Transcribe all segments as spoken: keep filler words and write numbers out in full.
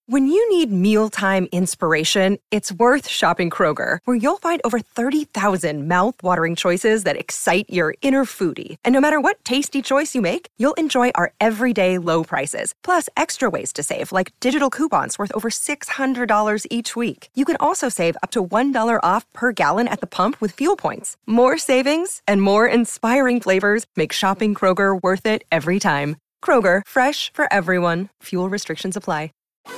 When you need mealtime inspiration, it's worth shopping Kroger, where you'll find over thirty thousand mouth-watering choices that excite your inner foodie. And no matter what tasty choice you make, you'll enjoy our everyday low prices, plus extra ways to save, like digital coupons worth over six hundred dollars each week. You can also save up to one dollar off per gallon at the pump with fuel points. More savings and more inspiring flavors make shopping Kroger worth it every time. Kroger, fresh for everyone. Fuel restrictions apply.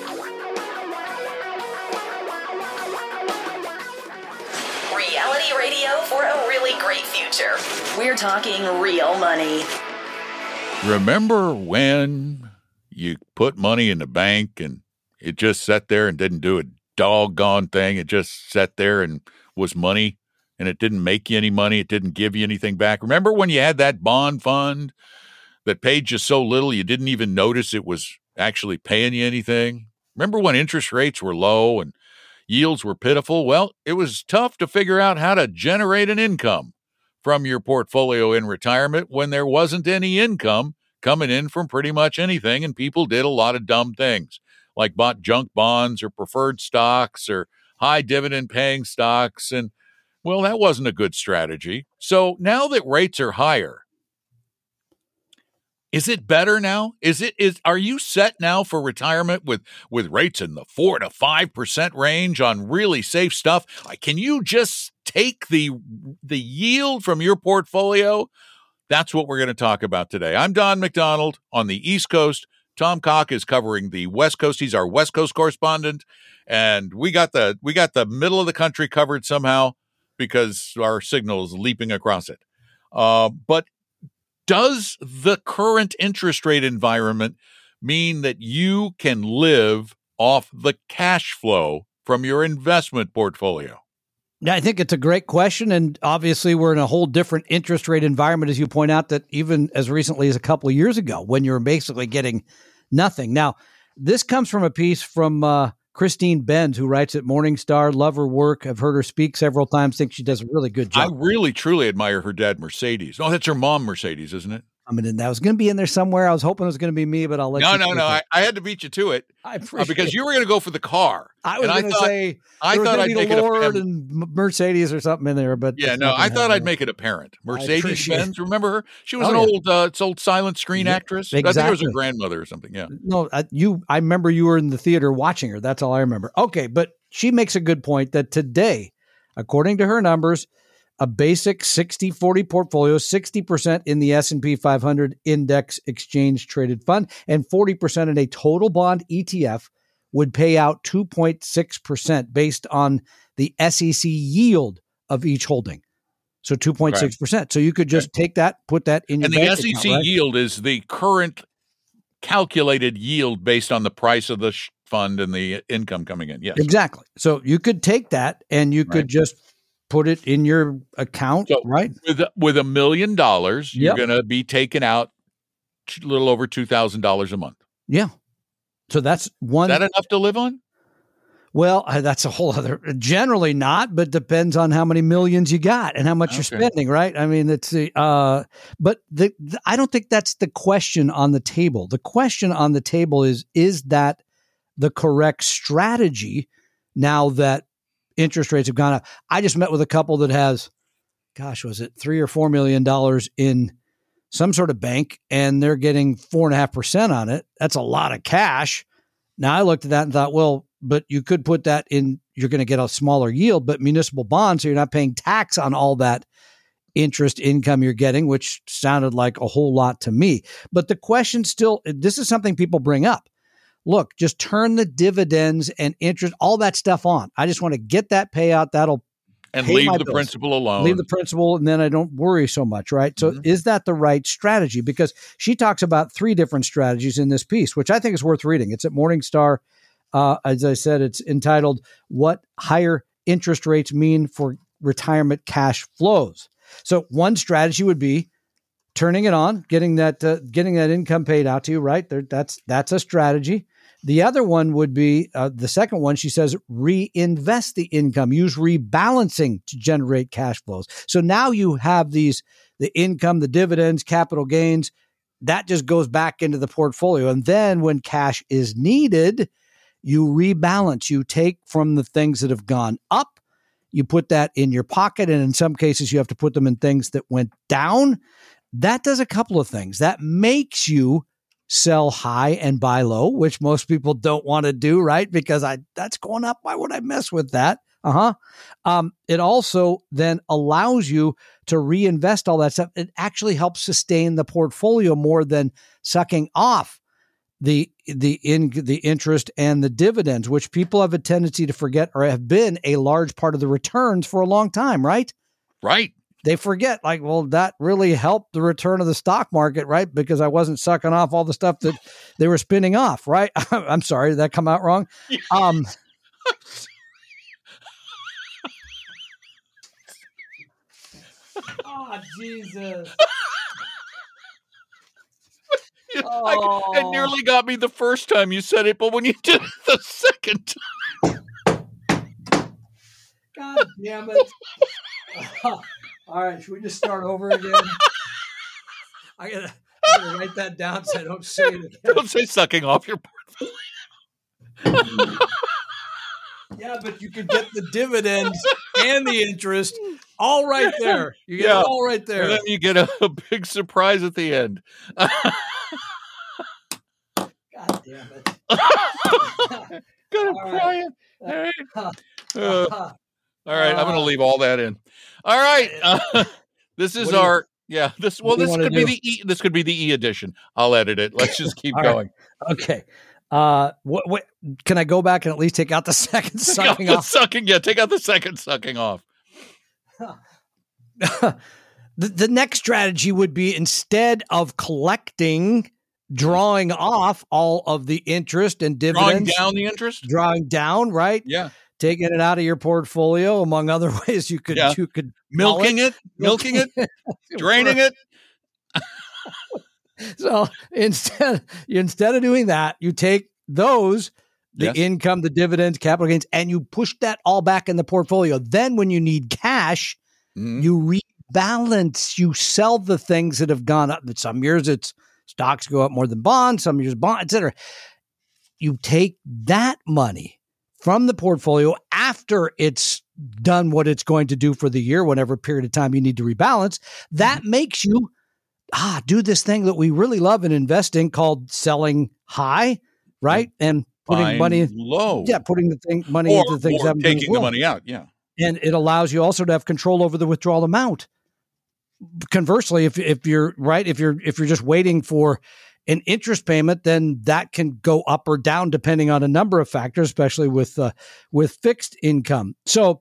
Reality radio for a really great future. We're talking real money. Remember when you put money in the bank and it just sat there and didn't do a doggone thing? It just sat there and was money, and it didn't make you any money. It didn't give you anything back. Remember when you had that bond fund that paid you so little you didn't even notice it was actually paying you anything? Remember when interest rates were low and yields were pitiful? Well, it was tough to figure out how to generate an income from your portfolio in retirement when there wasn't any income coming in from pretty much anything, and people did a lot of dumb things, like bought junk bonds or preferred stocks or high dividend paying stocks. And, well, that wasn't a good strategy. So now that rates are higher, is it better now? Is it is are you set now for retirement with with rates in the four to five percent range on really safe stuff? Like, can you just take the the yield from your portfolio? That's what we're going to talk about today. I'm Don McDonald on the East Coast. Tom Cock is covering the West Coast. He's our West Coast correspondent, and we got the we got the middle of the country covered somehow because our signal is leaping across it. Uh, but does the current interest rate environment mean that you can live off the cash flow from your investment portfolio? Yeah, I think it's a great question. And obviously, we're in a whole different interest rate environment, as you point out, that even as recently as a couple of years ago, when you're basically getting nothing. Now, this comes from a piece from uh, Christine Benz, who writes at Morningstar. Love her work. I've heard her speak several times. Think she does a really good job. I really, truly admire her dad, Mercedes. Oh, that's her mom, Mercedes, isn't it? I mean, that was going to be in there somewhere. I was hoping it was going to be me, but I'll let no, you. No, no, no. I, I had to beat you to it. I appreciate uh, because it. you were going to go for the car. I was going to say I there thought was I'd make make it a Lord fam- and Mercedes or something in there, but yeah, no, I thought I'd make it apparent. Mercedes Benz, remember her? She was oh, an yeah. old, uh, old silent screen yeah, actress. Exactly. I think it was her grandmother or something. Yeah. No, I, you. I remember you were in the theater watching her. That's all I remember. Okay, but she makes a good point that today, according to her numbers, a basic sixty forty portfolio, sixty percent in the S and P five hundred index exchange traded fund and forty percent in a total bond E T F would pay out two point six percent based on the S E C yield of each holding. So two point six percent. Right. So you could just okay. take that, put that in your and bank the S E C account, right? yield is the current calculated yield based on the price of the sh- fund and the income coming in. Yes, exactly. So you could take that and you could right. just put it in your account, so right? With with a million dollars, you're yep. going to be taking out a little over two thousand dollars a month. Yeah. So that's one. Is that enough to live on? Well, that's a whole other. Generally not, but depends on how many millions you got and how much okay. you're spending, right? I mean, it's the. Uh, but the, the I don't think that's the question on the table. The question on the table is: is that the correct strategy now that interest rates have gone up? I just met with a couple that has, gosh, was it three or four million dollars in some sort of bank, and they're getting four and a half percent on it. That's a lot of cash. Now I looked at that and thought, well, but you could put that in, you're going to get a smaller yield, but municipal bonds, so you're not paying tax on all that interest income you're getting, which sounded like a whole lot to me. But the question still, this is something people bring up. Look, just turn the dividends and interest, all that stuff on. I just want to get that payout. That'll and pay leave my the bills. principal alone. Leave the principal, and then I don't worry so much, right? So, mm-hmm. is that the right strategy? Because she talks about three different strategies in this piece, which I think is worth reading. It's at Morningstar. Uh, as I said, it's entitled "What Higher Interest Rates Mean for Retirement Cash Flows." So, one strategy would be turning it on, getting that uh, getting that income paid out to you, right? There, that's that's a strategy. The other one would be, uh, the second one, she says, reinvest the income, use rebalancing to generate cash flows. So now you have these, the income, the dividends, capital gains, that just goes back into the portfolio. And then when cash is needed, you rebalance. You take from the things that have gone up, you put that in your pocket, and in some cases you have to put them in things that went down. That does a couple of things. That makes you sell high and buy low, which most people don't want to do, right? Because I that's going up. Why would I mess with that? Uh-huh. Um, it also then allows you to reinvest all that stuff. It actually helps sustain the portfolio more than sucking off the the in the interest and the dividends, which people have a tendency to forget or have been a large part of the returns for a long time, right? Right. They forget, like, well, that really helped the return of the stock market, right? Because I wasn't sucking off all the stuff that they were spinning off, right? I'm sorry, did that come out wrong? Um, oh, Jesus. Oh. I, it nearly got me the first time you said it, but when you did it the second time. God damn it. All right, should we just start over again? I gotta, I gotta write that down so I don't say it again. Don't say sucking off your portfolio. Yeah, but you can get the dividends and the interest all right there. You get yeah. it all right there. And then you get a, a big surprise at the end. God damn it. Gonna all cry. Right. Uh, uh, all right, I'm going to leave all that in. All right, uh, this is our you, yeah. This well, this could be do? the e, this could be the E edition. I'll edit it. Let's just keep going. Right. Okay. Uh, what, what can I go back and at least take out the second sucking off? Sucking, yeah. Take out the second sucking off. the the next strategy would be, instead of collecting, drawing off all of the interest and dividends, drawing down the interest, drawing down, right? Yeah. Taking it out of your portfolio, among other ways you could yeah. you could milking it, it milking it, draining it. So instead, instead of doing that, you take those, the yes. income, the dividends, capital gains, and you push that all back in the portfolio. Then when you need cash, mm-hmm. you rebalance, you sell the things that have gone up. Some years it's stocks go up more than bonds, some years bonds, et cetera. You take that money from the portfolio after it's done what it's going to do for the year, whatever period of time you need to rebalance. That mm-hmm. makes you ah do this thing that we really love in investing called selling high, right? And putting Buying money low. Yeah, putting the thing money or, into things or that taking the money out. Yeah. And it allows you also to have control over the withdrawal amount. Conversely, if if you're right, if you're if you're just waiting for an interest payment, then that can go up or down depending on a number of factors, especially with uh, with fixed income. So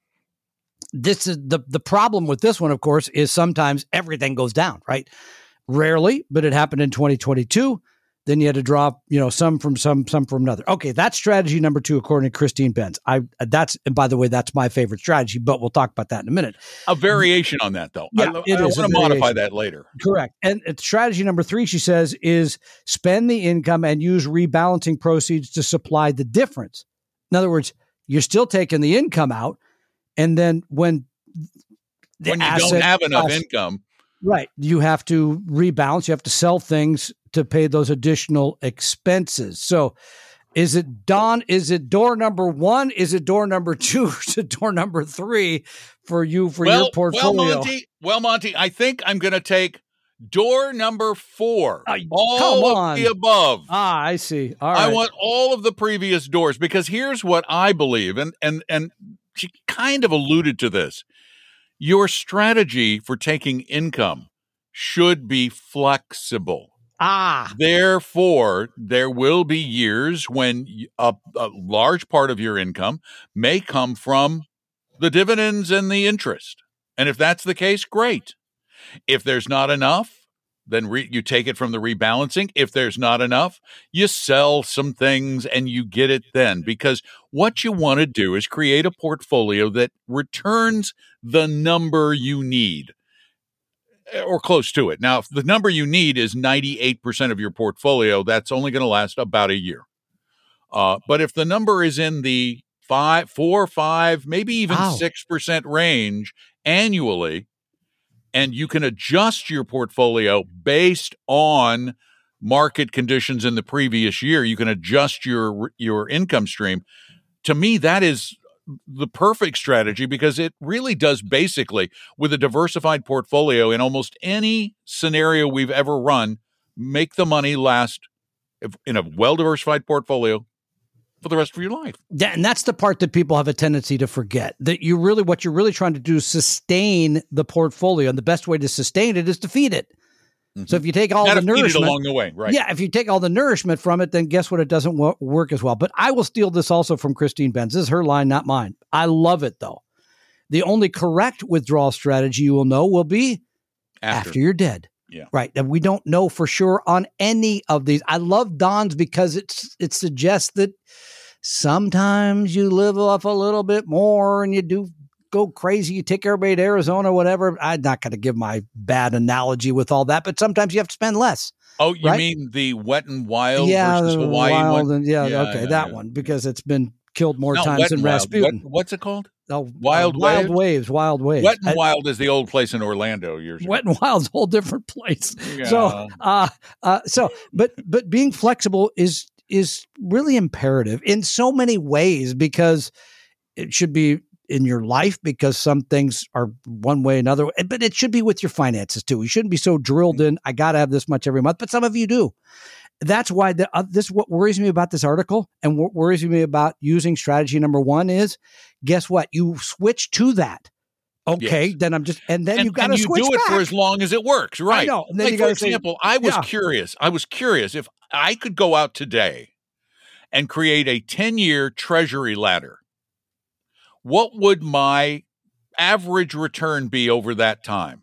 this is the the problem with this one, of course, is sometimes everything goes down, right? Rarely, but it happened in twenty twenty-two. Then you had to drop, you know, some from some, some from another. Okay, that's strategy number two, according to Christine Benz. I that's and by the way, that's my favorite strategy, but we'll talk about that in a minute. A variation on that, though. Yeah, I, it I is want to modify that later. Correct. And strategy number three, she says, is spend the income and use rebalancing proceeds to supply the difference. In other words, you're still taking the income out, and then when the when you asset don't have enough cost, income, right, you have to rebalance. You have to sell things to pay those additional expenses. So is it Don, is it door number one? Is it door number two? Is it door number three for you, for well, your portfolio? Well, Monty, well, Monty, I think I'm going to take door number four. Uh, all come of on. the above. Ah, I see. All right. I want all of the previous doors, because here's what I believe. And, and, and she kind of alluded to this. Your strategy for taking income should be flexible. Ah, therefore, there will be years when a, a large part of your income may come from the dividends and the interest. And if that's the case, great. If there's not enough, then re- you take it from the rebalancing. If there's not enough, you sell some things and you get it then. Because what you want to do is create a portfolio that returns the number you need, or close to it. Now, if the number you need is ninety-eight percent of your portfolio, that's only going to last about a year. Uh, but if the number is in the five, four, five, maybe even wow. six percent range annually, and you can adjust your portfolio based on market conditions in the previous year. You can adjust your your income stream. To me, that is the perfect strategy because it really does basically, with a diversified portfolio in almost any scenario we've ever run, make the money last in a well-diversified portfolio for the rest of your life. Yeah, and that's the part that people have a tendency to forget, that you really, what you're really trying to do is sustain the portfolio. And the best way to sustain it is to feed it. Mm-hmm. So if you take all Gotta the nourishment along the way, right? Yeah, if you take all the nourishment from it, then guess what? It doesn't w- work as well. But I will steal this also from Christine Benz. This is her line, not mine. I love it though. The only correct withdrawal strategy you will know will be after, after you're dead. Yeah, right. And we don't know for sure on any of these. I love Don's because it's it suggests that sometimes you live off a little bit more and you do go crazy. You take everybody to Arizona or whatever. I'm not going to give my bad analogy with all that, but sometimes you have to spend less. Oh, you right? mean the Wet and Wild yeah, versus Hawaii wild one? And, yeah, yeah, okay, yeah, that yeah. one, because it's been killed more no, times Wet than and Wild. Rasputin. What, what's it called? Oh, Wild uh, Wild Waves? Waves, Wild Waves. Wet and I, Wild is the old place in Orlando years ago. Wet and Wild's a whole different place. Yeah. So, uh, uh, so, but, but being flexible is, is really imperative in so many ways, because it should be in your life, because some things are one way or another, but it should be with your finances too. You shouldn't be so drilled in, I got to have this much every month, but some of you do. That's why the, uh, this, what worries me about this article and what worries me about using strategy number one is, guess what? You switch to that. Okay, yes. Then I'm just, and then and, you got to switch you do it back. for as long as it works, right? I know. And then like, you for say, example, I was yeah. curious. I was curious if I could go out today and create a ten-year treasury ladder. What would my average return be over that time?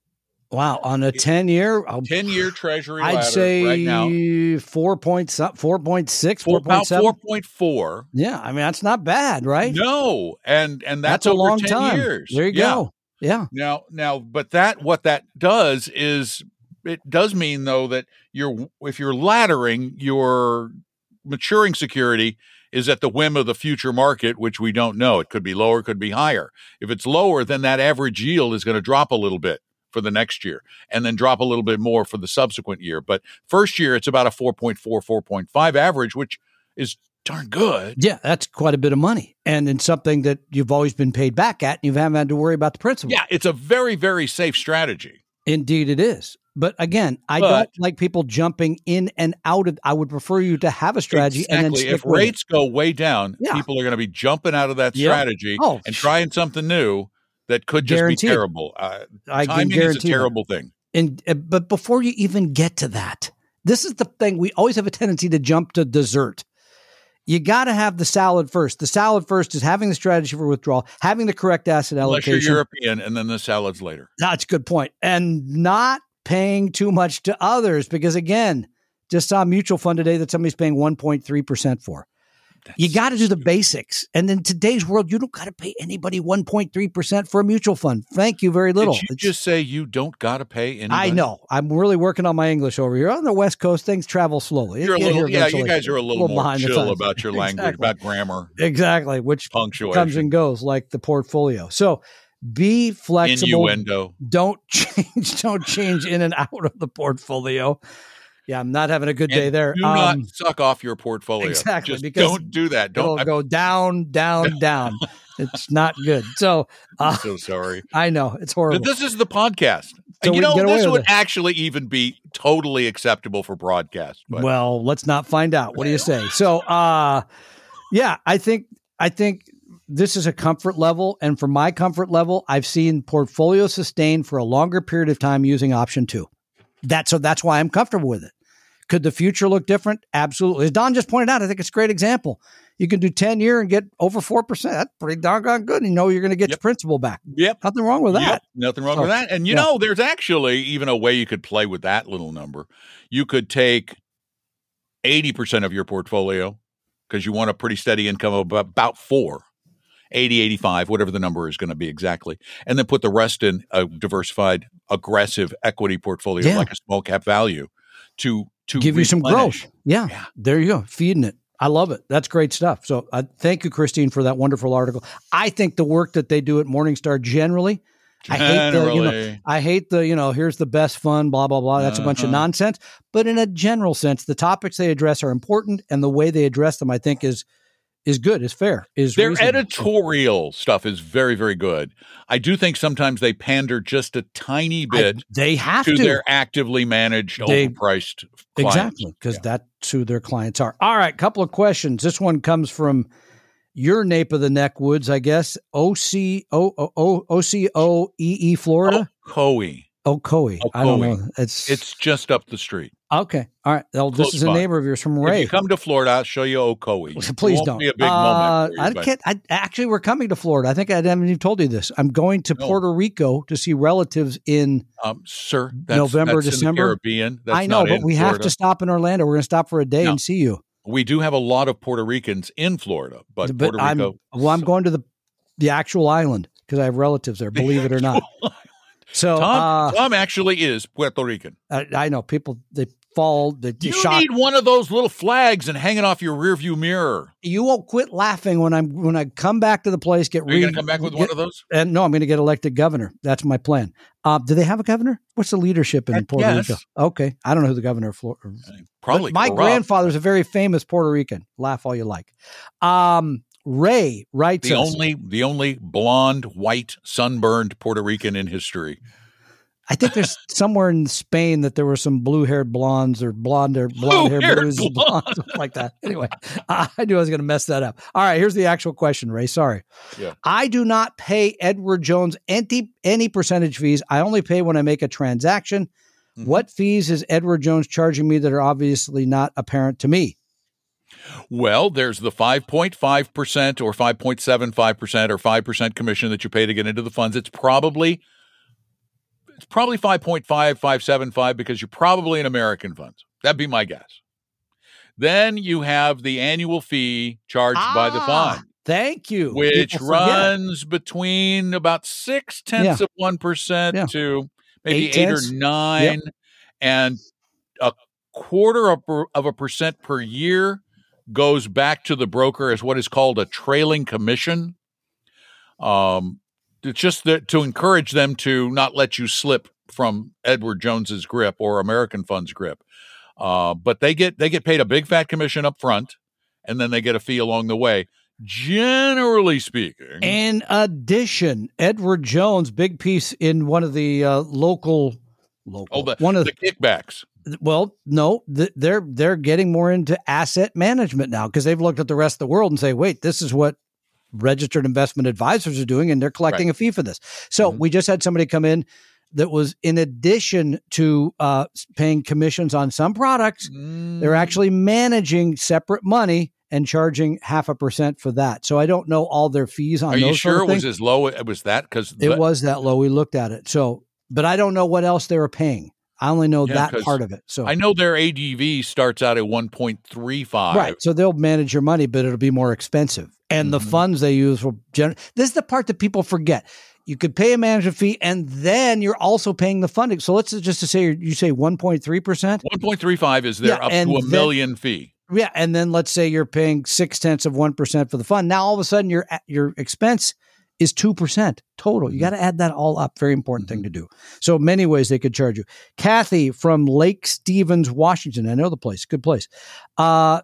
Wow, on a ten-year, ten-year treasury I'd ladder say right now, four point four point six, four, four point seven, four point four. Yeah, I mean that's not bad, right? No, and and that's, that's a over long ten time. years. There you yeah. go. Yeah. Now, now, but that what that does is it does mean though that you're if you're laddering, your maturing security is at the whim of the future market, which we don't know. It could be lower, could be higher. If it's lower, then that average yield is going to drop a little bit for the next year and then drop a little bit more for the subsequent year. But first year, it's about a four point four, four point five average, which is darn good. Yeah, that's quite a bit of money. And in something that you've always been paid back at, and you haven't had to worry about the principal. Yeah, it's a very, very safe strategy. Indeed it is. But again, I but, don't like people jumping in and out of. I would prefer you to have a strategy exactly. and then stick if with rates it. go way down, yeah. people are going to be jumping out of that yep. strategy oh, and trying something new that could just guaranteed. be terrible. Uh, I timing can is a terrible that. thing. And uh, but before you even get to that, this is the thing. We always have a tendency to jump to dessert. You got to have the salad first. The salad first is having the strategy for withdrawal, having the correct asset allocation. Unless you're European, and then the salads later. That's a good point. And not paying too much to others, because again, just saw a mutual fund today that somebody's paying one point three percent for. That's you got to do the basics. And in today's world, you don't got to pay anybody one point three percent for a mutual fund. Thank you very little. Did you it's, just say you don't got to pay anybody? I know. I'm really working on my English over here. On the West Coast, things travel slowly. You're a little, yeah, you guys are a little, a little more behind chill about your language, exactly. about grammar. Exactly, which punctuation. Comes and goes like the portfolio. So be flexible. Innuendo. Don't change. Don't change in and out of the portfolio. Yeah, I'm not having a good and day there. Do um, not suck off your portfolio. Exactly. Just because don't do that. Don't it'll go down, down, down. It's not good. So uh, I'm so sorry. I know it's horrible. But this is the podcast. So and you know, this would it. actually even be totally acceptable for broadcast. But. Well, let's not find out. What do you say? So, uh, yeah, I think I think this is a comfort level, and for my comfort level, I've seen portfolio sustain for a longer period of time using option two. That so that's why I'm comfortable with it. Could the future look different? Absolutely. As Don just pointed out, I think it's a great example. You can do ten year and get over four percent. That's pretty doggone good. You know, you're going to get yep. your principal back. Yep. Nothing wrong with that. Yep. Nothing wrong so, with that. And you yeah. know, there's actually even a way you could play with that little number. You could take eighty percent of your portfolio because you want a pretty steady income of about four, eighty, eighty-five, whatever the number is going to be exactly. And then put the rest in a diversified, aggressive equity portfolio, yeah. like a small cap value to, to give replenish. you some growth. Yeah, yeah. There you go. Feeding it. I love it. That's great stuff. So uh, thank you, Christine, for that wonderful article. I think the work that they do at Morningstar generally I hate the, you know, I hate the, you know, here's the best fund, blah, blah, blah. That's uh-huh. a bunch of nonsense. But in a general sense, the topics they address are important, and the way they address them, I think, is is good, is fair, is Their reasonable. editorial stuff is very, very good. I do think sometimes they pander just a tiny bit I, they have to, to their actively managed, they, overpriced clients. Exactly, because yeah. that's who their clients are. All right, couple of questions. This one comes from your nape of the neck woods, I guess. O C O O O C O E E, Florida? Ocoee. Ocoee. I don't know. It's it's just up the street. Okay. All right. Well, this is a neighbor of yours from Ray. If you come to Florida, I'll show you Ocoee. Please it won't don't. Be a big uh, moment. I can't. I, actually, we're coming to Florida. I think I haven't even told you this. I'm going to no. Puerto Rico to see relatives in um, sir, that's, November, that's December. In the Caribbean. That's I know, but we Florida. have to stop in Orlando. We're going to stop for a day no. and see you. We do have a lot of Puerto Ricans in Florida, but, but Puerto I'm, Rico. Well, I'm going to the the actual island because I have relatives there. Believe it or not. Island. So Tom, uh, Tom actually is Puerto Rican. I, I know people. They fall. They, you shock. need one of those little flags and hang it off your rearview mirror. You won't quit laughing when I'm when I come back to the place. Get Are you going to come back with get, one of those? And no, I'm going to get elected governor. That's my plan. Uh, do they have a governor? What's the leadership in Heck Puerto yes. Rico? Okay, I don't know who the governor of Florida. Probably. But my corrupt. grandfather's a very famous Puerto Rican. Laugh all you like. Um, Ray writes the us, only the only blonde, white, sunburned Puerto Rican in history. I think there's somewhere in Spain that there were some blue-haired blondes or blonde or blonde-haired blues, blondes, something like that. Anyway, I knew I was going to mess that up. All right, here's the actual question, Ray. Sorry. Yeah. I do not pay Edward Jones any, any percentage fees. I only pay when I make a transaction. Mm-hmm. What fees is Edward Jones charging me that are obviously not apparent to me? Well, there's the five point five percent or five point seven five percent or five percent commission that you pay to get into the funds. It's probably... It's probably five point five, five seven five because you're probably in American funds. That'd be my guess. Then you have the annual fee charged ah, by the fund. Thank you. Which People runs forget. between about six tenths yeah. of one percent yeah. to maybe eight, eight or nine, yep. and a quarter of, of a percent per year goes back to the broker as what is called a trailing commission. Um. It's just that to encourage them to not let you slip from Edward Jones's grip or American Fund's grip. Uh, but they get they get paid a big fat commission up front, and then they get a fee along the way. Generally speaking. In addition, Edward Jones, big piece in one of the uh, local, local, oh, the, one of the kickbacks. Well, no, th- they're they're getting more into asset management now because they've looked at the rest of the world and say, wait, this is what registered investment advisors are doing, and they're collecting right. a fee for this. So mm-hmm. we just had somebody come in that was, in addition to uh, paying commissions on some products, mm. they're actually managing separate money and charging half a percent for that. So I don't know all their fees on Are those. Are you sure sort of it was as low? It was that because it was that low. We looked at it. So, but I don't know what else they were paying. I only know yeah, that part of it. So I know their A D V starts out at one point three five. Right. So they'll manage your money, but it'll be more expensive. And mm-hmm. the funds they use will generate. This is the part that people forget. You could pay a management fee, and then you're also paying the funding. So let's just to say you say one point three percent. one point three five is their yeah, up to a then, million fee. Yeah, and then let's say you're paying six tenths of one percent for the fund. Now all of a sudden your your expense is two percent total. You got to add that all up. Very important thing to do. So many ways they could charge you. Kathy from Lake Stevens, Washington. I know the place. Good place. Uh,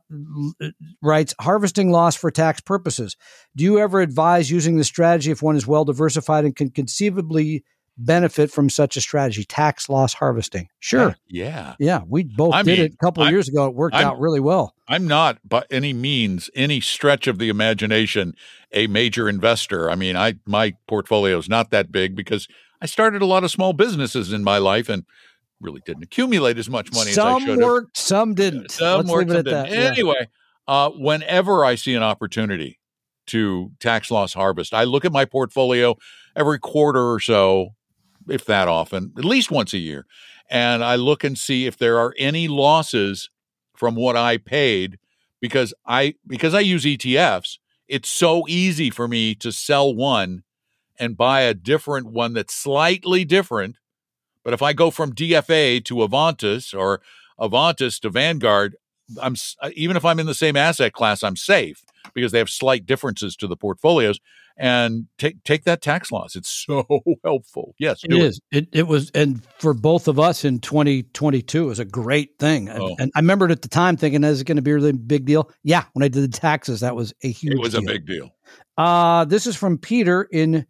writes, harvesting loss for tax purposes. Do you ever advise using the strategy if one is well diversified and can conceivably benefit from such a strategy? Tax loss harvesting. Sure. Uh, yeah. Yeah. We both I did mean, it a couple of I'm, years ago. It worked I'm, out really well. I'm not by any means, any stretch of the imagination, a major investor. I mean, I my portfolio is not that big because I started a lot of small businesses in my life and really didn't accumulate as much money some as I should worked, have. Some didn't. Some Let's worked, leave some it at didn't. that. Anyway, yeah. uh, whenever I see an opportunity to tax loss harvest, I look at my portfolio every quarter or so, if that often, at least once a year. And I look and see if there are any losses from what I paid because I because I use E T Fs. It's so easy for me to sell one and buy a different one that's slightly different. But if I go from D F A to Avantis or Avantis to Vanguard, I'm even if I'm in the same asset class, I'm safe because they have slight differences to the portfolios. and take take that tax loss. It's so helpful. Yes, it is. It. it it was, and for both of us in twenty twenty-two, it was a great thing. Oh. And, and I remember at the time thinking, is it going to be a really big deal? Yeah, when I did the taxes, that was a huge. It was deal. a big deal. Uh, this is from Peter in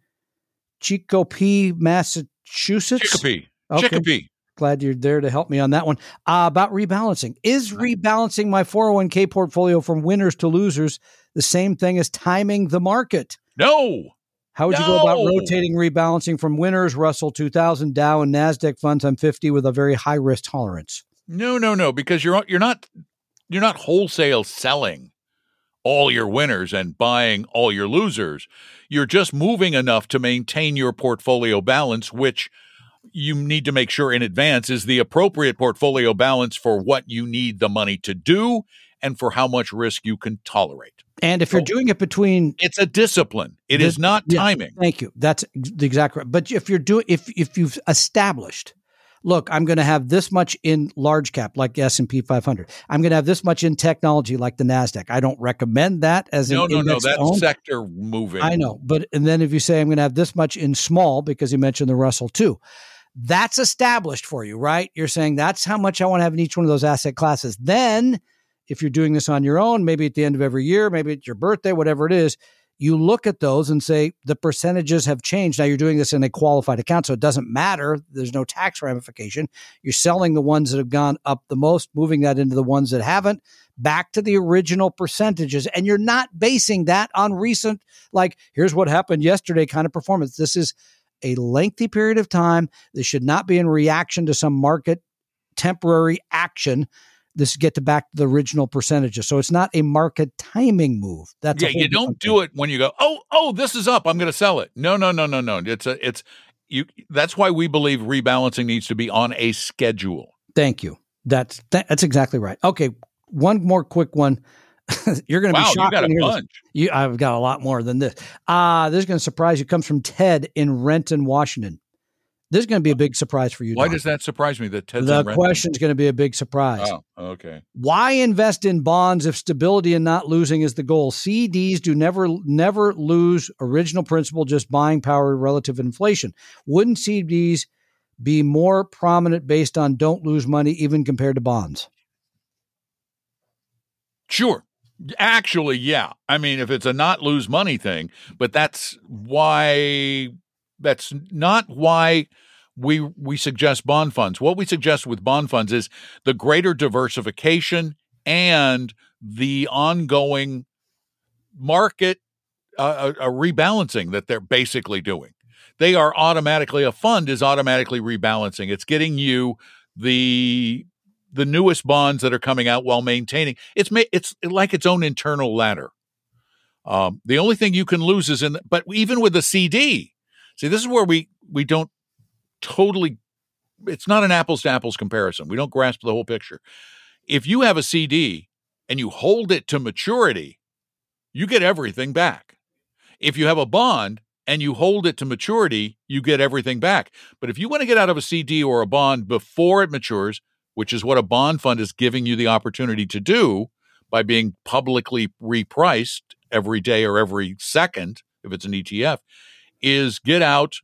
Chicopee, Massachusetts. Chicopee. Okay. Chicopee. Glad you're there to help me on that one. Uh, about rebalancing. Is rebalancing my four oh one k portfolio from winners to losers the same thing as timing the market? No. How would no. you go about rotating rebalancing from winners, Russell two thousand, Dow, and NASDAQ funds? I'm fifty with a very high risk tolerance. No, no, no, because you're you're not you're not wholesale selling all your winners and buying all your losers. You're just moving enough to maintain your portfolio balance, which you need to make sure in advance is the appropriate portfolio balance for what you need the money to do and for how much risk you can tolerate. And if you're so doing it between, it's a discipline. It the, is not yeah, timing. Thank you. That's the exact right. But if you're doing, if if you've established, look, I'm going to have this much in large cap, like S and P five hundred. I'm going to have this much in technology, like the NASDAQ. I don't recommend that as an no, no, no. That's owned. sector moving. I know, but and then if you say I'm going to have this much in small, because you mentioned the Russell too. That's established for you, right? You're saying that's how much I want to have in each one of those asset classes. Then if you're doing this on your own, maybe at the end of every year, maybe at your birthday, whatever it is, you look at those and say the percentages have changed. Now you're doing this in a qualified account, so it doesn't matter. There's no tax ramification. You're selling the ones that have gone up the most, moving that into the ones that haven't, back to the original percentages. And you're not basing that on recent, like, here's what happened yesterday kind of performance. This is a lengthy period of time. This should not be in reaction to some market temporary action. This get to back to the original percentages. So it's not a market timing move. That's yeah. You don't do it when you go, oh, oh, this is up, I'm going to sell it. No, no, no, no, no. It's a, it's you. That's why we believe rebalancing needs to be on a schedule. Thank you. That's that, that's exactly right. Okay, one more quick one. You're going to wow, be shocked. You got a to hear bunch. This. You, I've got a lot more than this. Uh, this is going to surprise you. It comes from Ted in Renton, Washington. This is going to be a big surprise for you. Why Don. does that surprise me? That Ted's the in question is going to be a big surprise. Oh, okay. Why invest in bonds if stability and not losing is the goal? C Ds do never, never lose original principle, just buying power relative inflation. Wouldn't C Ds be more prominent based on don't lose money even compared to bonds? Sure. Actually, yeah. I mean, if it's a not lose money thing, but that's why that's not why we we suggest bond funds. What we suggest with bond funds is the greater diversification and the ongoing market uh, a, a rebalancing that they're basically doing. They are automatically a fund is automatically rebalancing. It's getting you the the newest bonds that are coming out while maintaining. It's ma- it's like its own internal ladder. Um, the only thing you can lose is in, the, but even with the C D, see, this is where we we don't totally. It's not an apples to apples comparison. We don't grasp the whole picture. If you have a C D and you hold it to maturity, you get everything back. If you have a bond and you hold it to maturity, you get everything back. But if you want to get out of a C D or a bond before it matures, which is what a bond fund is giving you the opportunity to do by being publicly repriced every day or every second, if it's an E T F, is get out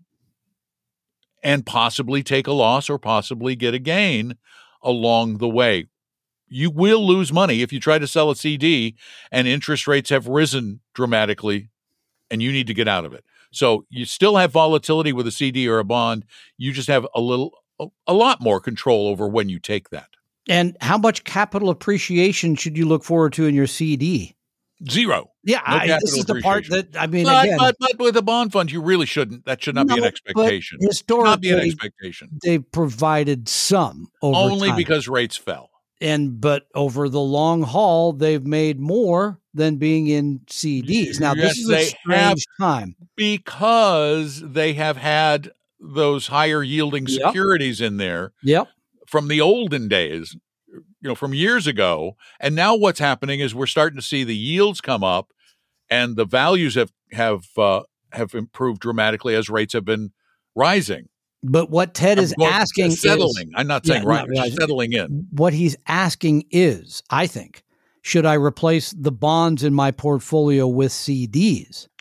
and possibly take a loss or possibly get a gain along the way. You will lose money if you try to sell a C D and interest rates have risen dramatically and you need to get out of it. So you still have volatility with a C D or a bond. You just have a little a lot more control over when you take that. And how much capital appreciation should you look forward to in your C D? Zero. Yeah, no I, this is the part that, I mean, but, again. But, but with a bond fund, you really shouldn't. That should not no, be an expectation. Historically, not be an expectation. They've provided some over Only time. because rates fell. And but over the long haul, they've made more than being in C Ds. Now, yes, this is a strange time. Because they have had those higher yielding Yep. securities in there Yep. from the olden days, you know, from years ago. And now what's happening is we're starting to see the yields come up and the values have, have, uh, have improved dramatically as rates have been rising. But what Ted is Well, asking settling. is, I'm not saying Yeah, right, not rising. settling in. What he's asking is, I think, should I replace the bonds in my portfolio with C Ds?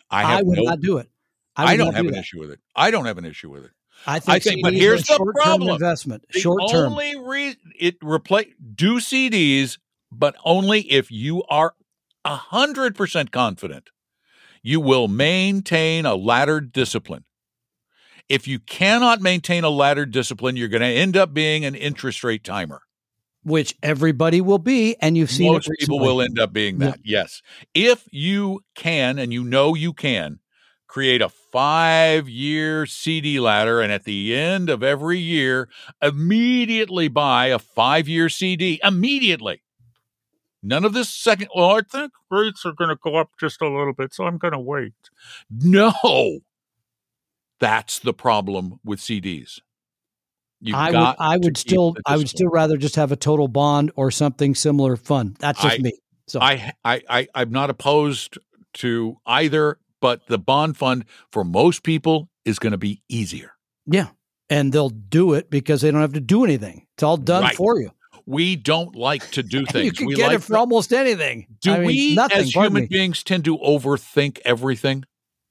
I, have I would no, not do it. I, I would don't not have do an that. issue with it. I don't have an issue with it. I think, I think, but C Ds here's are the short-term problem. investment. The Short term. only reason it replace do C Ds, but only if you are a hundred percent confident you will maintain a laddered discipline. If you cannot maintain a laddered discipline, you're going to end up being an interest rate timer. Which everybody will be, and you've seen Most it people recently. will end up being that. Yep. Yes. If you can, and you know you can, create a five-year C D ladder, and at the end of every year, immediately buy a five-year C D. Immediately. None of this second, well, I think rates are going to go up just a little bit, so I'm going to wait. No. That's the problem with C Ds. You've I would, got I would to keep still, the I would discipline. still rather just have a total bond or something similar fund. That's just I- me. So I, I, I, I'm not opposed to either, but the bond fund for most people is going to be easier. yeah, and they'll do it because they don't have to do anything. It's all done Right. for you. We don't like to do And things. you can we get like it for to- almost anything. Do I mean, we, nothing, as pardon human me. beings, tend to overthink everything?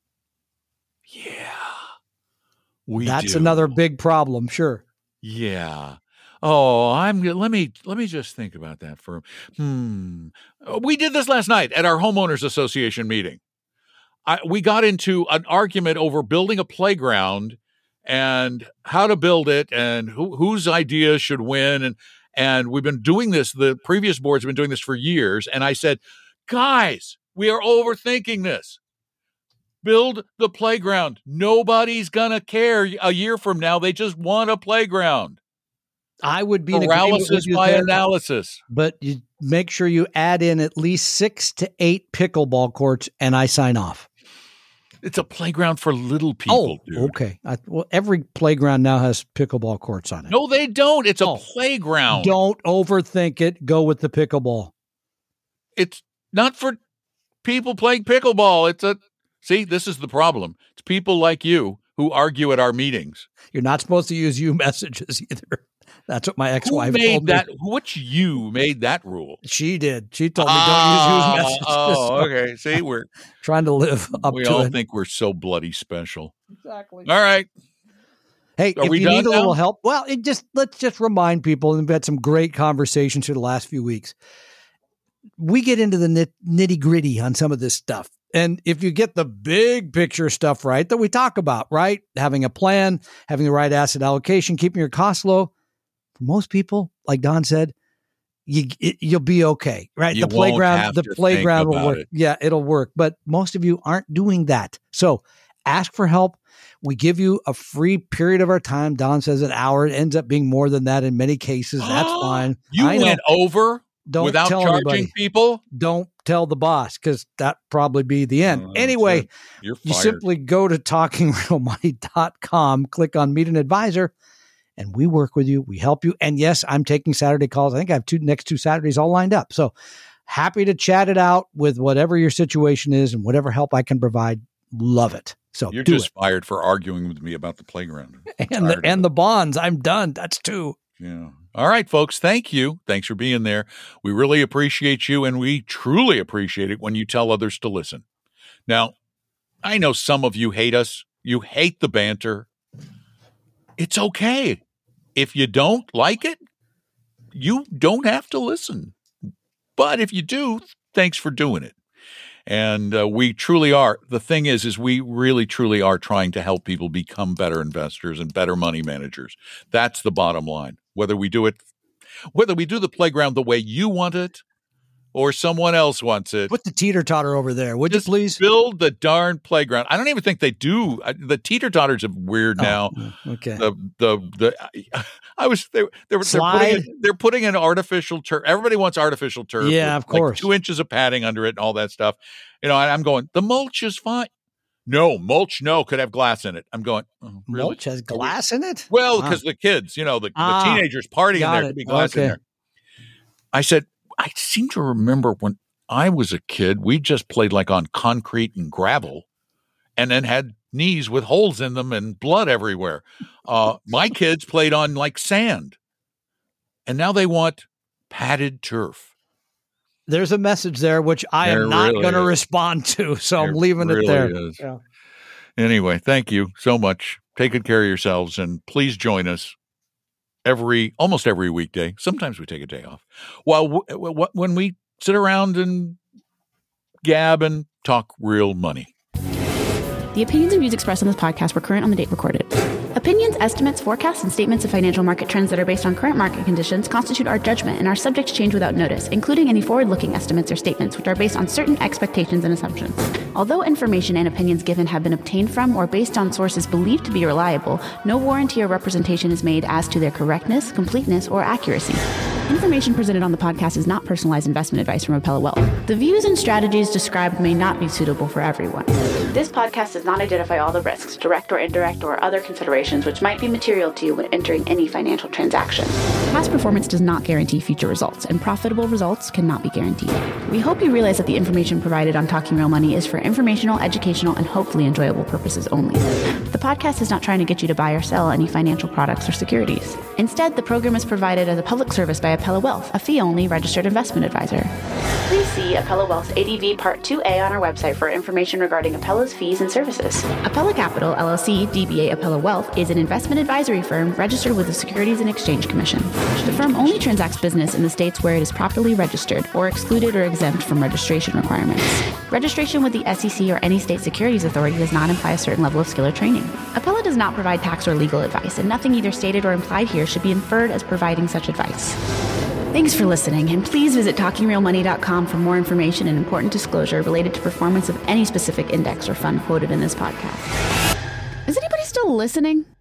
Yeah, we That's do. another big problem. Sure. Yeah. Oh, I'm. Let me let me just think about that for. Hmm. We did this last night at our homeowners association meeting. I, we got into an argument over building a playground and how to build it and who, whose ideas should win. And and we've been doing this. The previous boards have been doing this for years. And I said, guys, we are overthinking this. Build the playground. Nobody's gonna care a year from now. They just want a playground. I would be in agreement Paralysis with you by there, analysis. but you make sure you add in at least six to eight pickleball courts, and I sign off. It's a playground for little people, oh, dude. okay. I, well, every playground now has pickleball courts on it. No, they don't. It's a Oh, playground. Don't overthink it. Go with the pickleball. It's not for people playing pickleball. It's a see. This is the problem. It's people like you who argue at our meetings. You're not supposed to use you messages either. That's what my Who ex-wife made told me. that? Which you made that rule? She did. She told me Ah, don't use use messages. Oh, So, okay. See, we're trying to live up we to all it. think we're so bloody special. Exactly. All right. Hey, Are if we you done need a now? little help, well, it just let's just remind people, and we've had some great conversations for the last few weeks. We get into the nit- nitty gritty on some of this stuff. And if you get the big picture stuff right that we talk about, right? Having a plan, having the right asset allocation, keeping your costs low. For most people, like Don said, you it, you'll be okay, right? You the won't playground, have the to playground think will about work. it. Yeah, it'll work. But most of you aren't doing that. So ask for help. We give you a free period of our time. Don says an hour. It ends up being more than that in many cases. That's fine. You I know. went over Don't without tell charging anybody. people. Don't tell the boss because that probably be the end. Oh, anyway, shit. You're you fired. simply go to talking real money dot com, click on Meet an Advisor, and we work with you. We help you. And yes, I'm taking Saturday calls. I think I have two next two Saturdays all lined up. So happy to chat it out with whatever your situation is and whatever help I can provide. Love it. So You're do just it. fired for arguing with me about the playground. I'm And the, tired of and it. the bonds. I'm done. That's two. Yeah. All right, folks. Thank you. Thanks for being there. We really appreciate you, and we truly appreciate it when you tell others to listen. Now, I know some of you hate us. You hate the banter. It's okay. If you don't like it, you don't have to listen. But if you do, thanks for doing it. And uh, we truly are. The thing is, is we really, truly are trying to help people become better investors and better money managers. That's the bottom line. Whether we do it, whether we do the playground the way you want it or someone else wants it, Put the teeter-totter over there, would just you please? build the darn playground. I don't even think they do. I- The teeter-totters are weird now. Oh, okay. The the the I was they, they were they're Slide. putting, they're putting an artificial turf. Everybody wants artificial turf. Yeah, with of course. Like two inches of padding under it and all that stuff. You know, and I'm going, the mulch is fine. No, mulch, no, could have glass in it. I'm going, oh, really? Mulch has glass in it? Well, Wow. because the kids, you know, the, Ah, the teenagers partying got there it. could be glass Okay. in there. I said, I seem to remember when I was a kid, we just played like on concrete and gravel and then had knees with holes in them and blood everywhere. Uh, my kids played on like sand. And now they want padded turf. There's a message there, which I there am not really going to respond to. So there I'm leaving really it there. Yeah. Anyway, thank you so much. Take good care of yourselves, and please join us every, almost every weekday. Sometimes we take a day off. While w- w- when we sit around and gab and talk real money. The opinions and views expressed on this podcast were current on the date recorded. Opinions, estimates, forecasts, and statements of financial market trends that are based on current market conditions constitute our judgment and are subject to change without notice, including any forward-looking estimates or statements which are based on certain expectations and assumptions. Although information and opinions given have been obtained from or based on sources believed to be reliable, no warranty or representation is made as to their correctness, completeness, or accuracy. Information presented on the podcast is not personalized investment advice from Apella Wealth. The views and strategies described may not be suitable for everyone. This podcast does not identify all the risks, direct or indirect, or other considerations which might be material to you when entering any financial transaction. Past performance does not guarantee future results, and profitable results cannot be guaranteed. We hope you realize that the information provided on Talking Real Money is for informational, educational, and hopefully enjoyable purposes only. The podcast is not trying to get you to buy or sell any financial products or securities. Instead, the program is provided as a public service by Apella Wealth, a fee-only registered investment advisor. Please see Apella Wealth's A D V Part two A on our website for information regarding Apella's fees and services. Apella Capital, L L C, D B A Apella Wealth, is an investment advisory firm registered with the Securities and Exchange Commission. The firm only transacts business in the states where it is properly registered or excluded or exempt from registration requirements. Registration with the S E C or any state securities authority does not imply a certain level of skill or training. Apella does not provide tax or legal advice, and nothing either stated or implied here should be inferred as providing such advice. Thanks for listening, and please visit talking real money dot com for more information and important disclosure related to performance of any specific index or fund quoted in this podcast. Is anybody still listening?